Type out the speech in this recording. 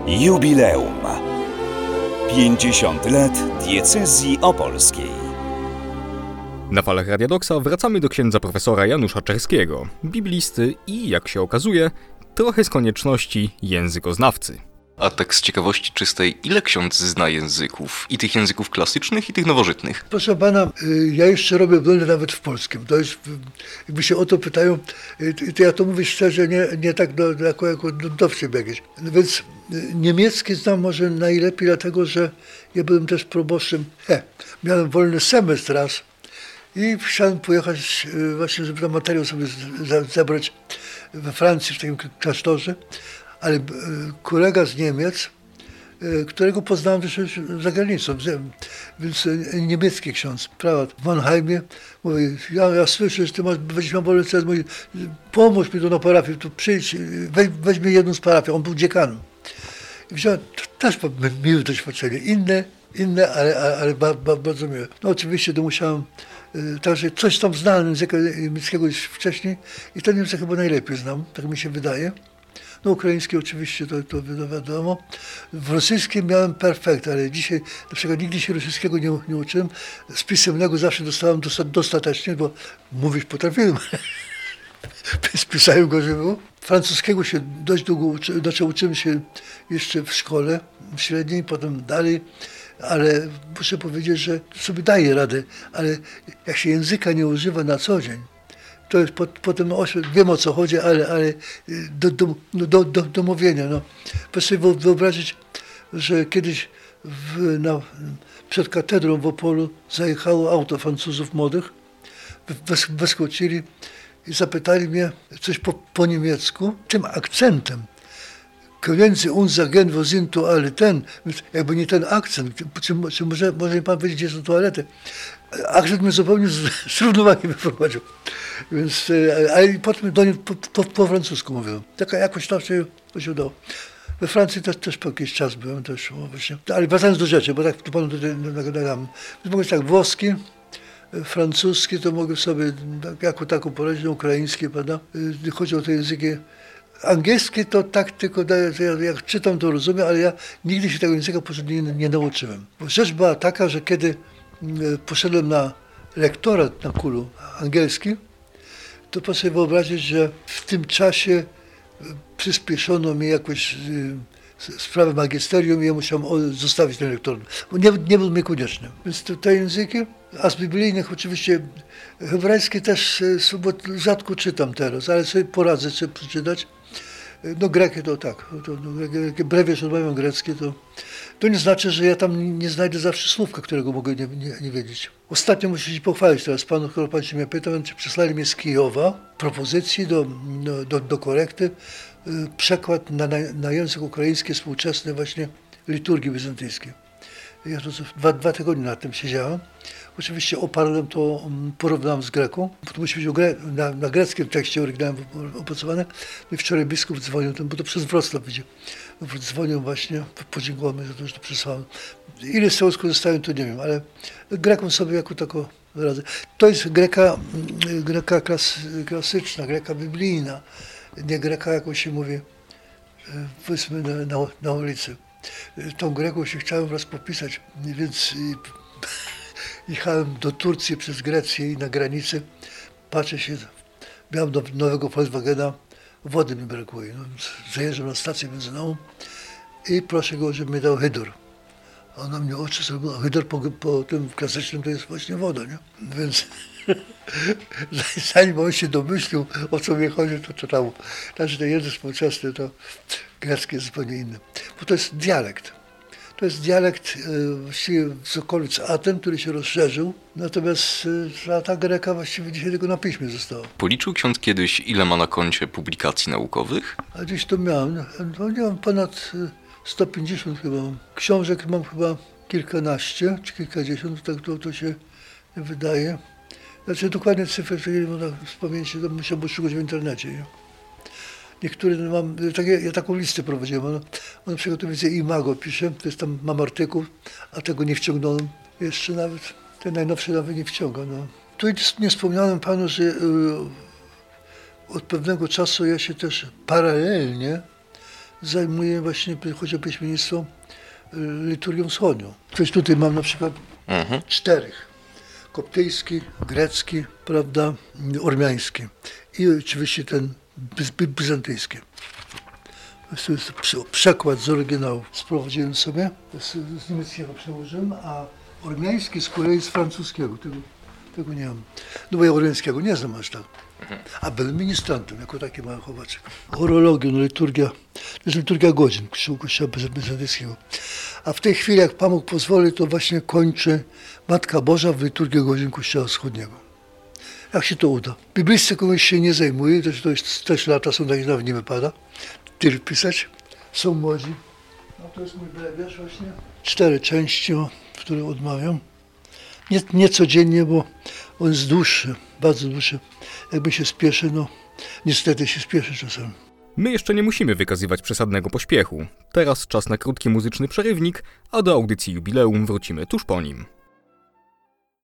Jubileum. 50 lat diecezji opolskiej. Na falach Radia Doksa wracamy do księdza profesora Janusza Czerskiego, biblisty i, jak się okazuje, trochę z konieczności językoznawcy. A tak z ciekawości czystej, ile ksiądz zna języków? I tych języków klasycznych, i tych nowożytnych? Proszę pana, ja jeszcze robię błędy nawet w polskim. To jest, jakby się o to pytają, to ja to mówię szczerze, nie tak jako dowcip jakiś. Więc niemiecki znam może najlepiej, dlatego że ja byłem też proboszczem. Miałem wolny semestr raz i chciałem pojechać właśnie, żeby tam materiał sobie zebrać we Francji, w takim klasztorze. Ale kolega z Niemiec, którego poznałem też za granicą, więc niemiecki ksiądz, prałat w Mannheimie, mówi, ja słyszę, że ty będziesz miał wolny czas, mówi, pomóż mi tu na parafię, tu przyjdź, weź mi jedną z parafii, on był dziekanem. I wziąłem, to też miłe doświadczenie, inne, ale bardzo miłe. No oczywiście to musiałem, także coś tam znałem języka niemieckiego już wcześniej i ten język chyba najlepiej znam, tak mi się wydaje. No ukraiński oczywiście, to wiadomo. W rosyjskim miałem perfekt, ale dzisiaj na przykład nigdy się rosyjskiego nie uczyłem. Z pisemnego zawsze dostałem dostatecznie, bo mówić potrafiłem. Spisałem go, że było. Francuskiego się dość długo uczyłem się jeszcze w szkole średniej, potem dalej, ale muszę powiedzieć, że sobie daję radę, ale jak się języka nie używa na co dzień, to jest potem wiem o co chodzi, ale do mówienia. No. Proszę sobie wyobrazić, że kiedyś przed katedrą w Opolu zajechało auto Francuzów młodych, wyskoczyli i zapytali mnie coś po niemiecku, tym akcentem. Können Sie uns sagen, wo sind Toiletten? Jakby nie ten akcent, czy może mi pan powiedzieć, gdzie są toalety? Akcent mnie zupełnie z równowagi wyprowadził. Więc, ale potem do niej po francusku mówiłem. Taka jakoś tam się udało. We Francji też po jakiś czas byłem też właśnie. Ale wracając do rzeczy, bo tak tu panu tutaj nagadam. Więc mogę tak włoski, francuski to mogę sobie jako taką poradzić, ukraiński, prawda? Chodzi o te języki. Angielski to tak tylko, jak czytam to rozumiem, ale ja nigdy się tego języka nie nauczyłem. Bo rzecz była taka, że kiedy poszedłem na lektorat na KUL-u angielski, to proszę sobie wyobrazić, że w tym czasie przyspieszono mi jakoś sprawę magisterium i ja musiałem zostawić ten lektorat, bo nie był mi konieczny. Więc te języki, a z biblijnych oczywiście hebrajskie też rzadko czytam teraz, ale sobie poradzę sobie przeczytać. No grekę to tak, brewiarz odmawiam greckie, to nie znaczy, że ja tam nie znajdę zawsze słówka, którego mogę nie wiedzieć. Ostatnio muszę się pochwalić teraz panu, skoro pan się mnie pytał, czy przysłali mnie z Kijowa propozycji do korekty przekład na język ukraiński współczesny właśnie liturgii bizantyjskiej. Ja to dwa tygodnie nad tym siedziałem. Oczywiście oparłem to, porównałem z greką. To musi być na greckim tekście oryginalnym opracowane. No i wczoraj biskup dzwonił, bo to przez Wrocław idzie. Dzwonił właśnie, podziękował mi za to, że to przesłałem. Ile z tego skorzystałem, to nie wiem, ale greką sobie jako taką radzę. To jest greka klasyczna, greka biblijna, nie greka, jak się mówi, powiedzmy na ulicy. Tą greką się chciałem raz popisać, więc jechałem do Turcji przez Grecję i na granicy patrzę się, miałem nowego Volkswagena, wody mi brakuje. No, zajeżdżam na stację benzynową i proszę go, żeby mi dał hydor. A on na mnie oczy zrobił, a hydor po tym klasycznym to jest właśnie woda, nie? Więc zanim on się domyślił, o co mi chodzi, to czytał. Także ten język współczesny to grecki jest zupełnie inny. Bo to jest dialekt. To jest dialekt właściwie z okolic Aten, który się rozszerzył, natomiast ta greka właściwie dzisiaj tylko na piśmie została. Policzył ksiądz kiedyś, ile ma na koncie publikacji naukowych? A gdzieś to miałem, no nie mam ponad 150 chyba. Książek mam chyba kilkanaście czy kilkadziesiąt, tak to się wydaje. Znaczy dokładnie cyfry, nie można wspomnieć, to musiałbym szukać w internecie. Nie? Niektóre mam, ja taką listę prowadziłem, on przygotowuje Imago pisze, to jest tam, mam artykuł, a tego nie wciągnąłem jeszcze nawet, ten najnowszy nawet nie wciąga. No. Tu nie wspomniałem panu, że od pewnego czasu ja się też paralelnie zajmuję właśnie, chodzi o piśmiennictwo, liturgią wschodnią. Coś tutaj mam na przykład 4. Koptyjski, grecki, prawda, ormiański i oczywiście ten bizantyjski. To jest przekład z oryginału. Sprowadziłem sobie, z niemieckiego przełożyłem, a ormiański z kolei z francuskiego. Tego nie mam. No bo ja ormiańskiego nie znam aż tak. A byłem ministrantem, jako taki mały chowaczek. Horologią, liturgia, to jest liturgia godzin Kościoła bizantyjskiego. A w tej chwili, jak Pan Bóg pozwoli, to właśnie kończy Matka Boża w liturgię godzin Kościoła Wschodniego. Jak się to uda. Biblistyką się nie zajmuję, to jest też lata, są takie, nawet nie wypada tyle pisać. Są młodzi. No to jest mój brewiarz właśnie. 4 części, które odmawiam. Nie codziennie, bo on jest dłuższy, bardzo dłuższy. Jakby się spieszy, no niestety się spieszy czasem. My jeszcze nie musimy wykazywać przesadnego pośpiechu. Teraz czas na krótki muzyczny przerywnik, a do audycji jubileum wrócimy tuż po nim.